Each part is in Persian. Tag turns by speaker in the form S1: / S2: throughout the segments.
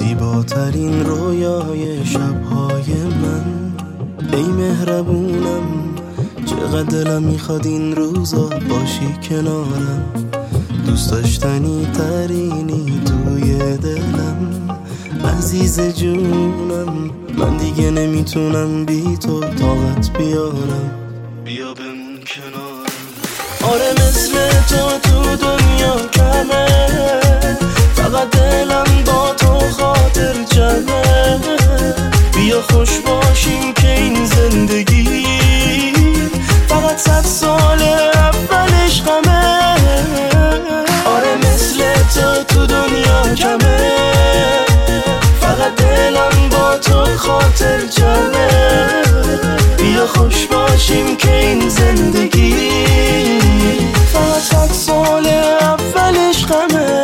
S1: زیباترین رویای شبهای من. ای مهربونم چقدر دلم میخواد این روزا باشی کنارم. دوست داشتنی ترینی توی دلم، عزیز جونم. من دیگه نمیتونم بی تو طاقت بیارم. بیا بمون کنارم. آره مثل تو دنیا کمه، فقط دلم با تو خاطر جمعه. بیا خوش باشیم که این زندگی فقط 100 سال اولش غمه. آره مثل تو دنیا کمه، فقط دلم با تو خاطر جمعه. بیا خوش باشیم که این زندگی فقط 100 سال اولش غمه.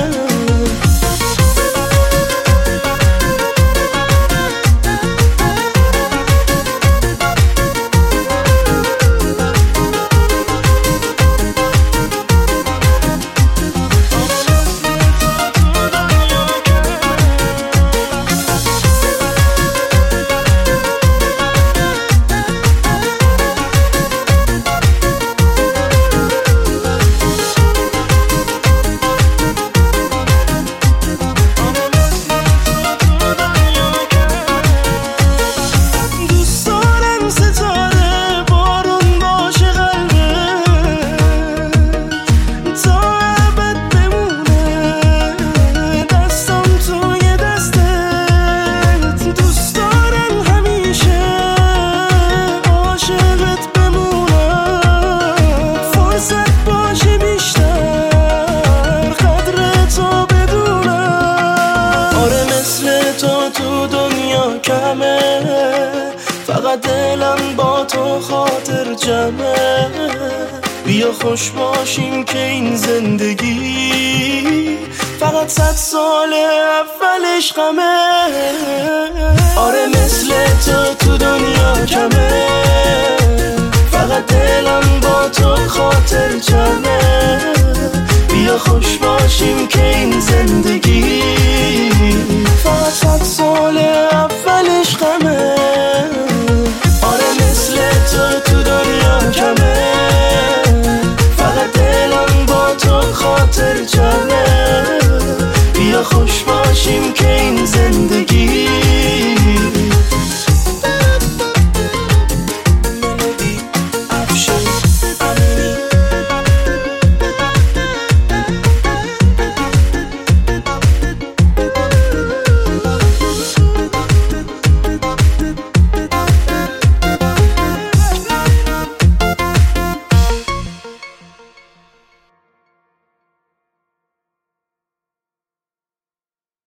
S1: فقط دلم با تو خاطر جمعه. بیا خوش باشیم که این زندگی فقط 100 سال اولش غمه. آره مثل تو دنیا کمه، فقط دلم با تو خاطر جمعه. بیا خوش باشیم که این زندگی فقط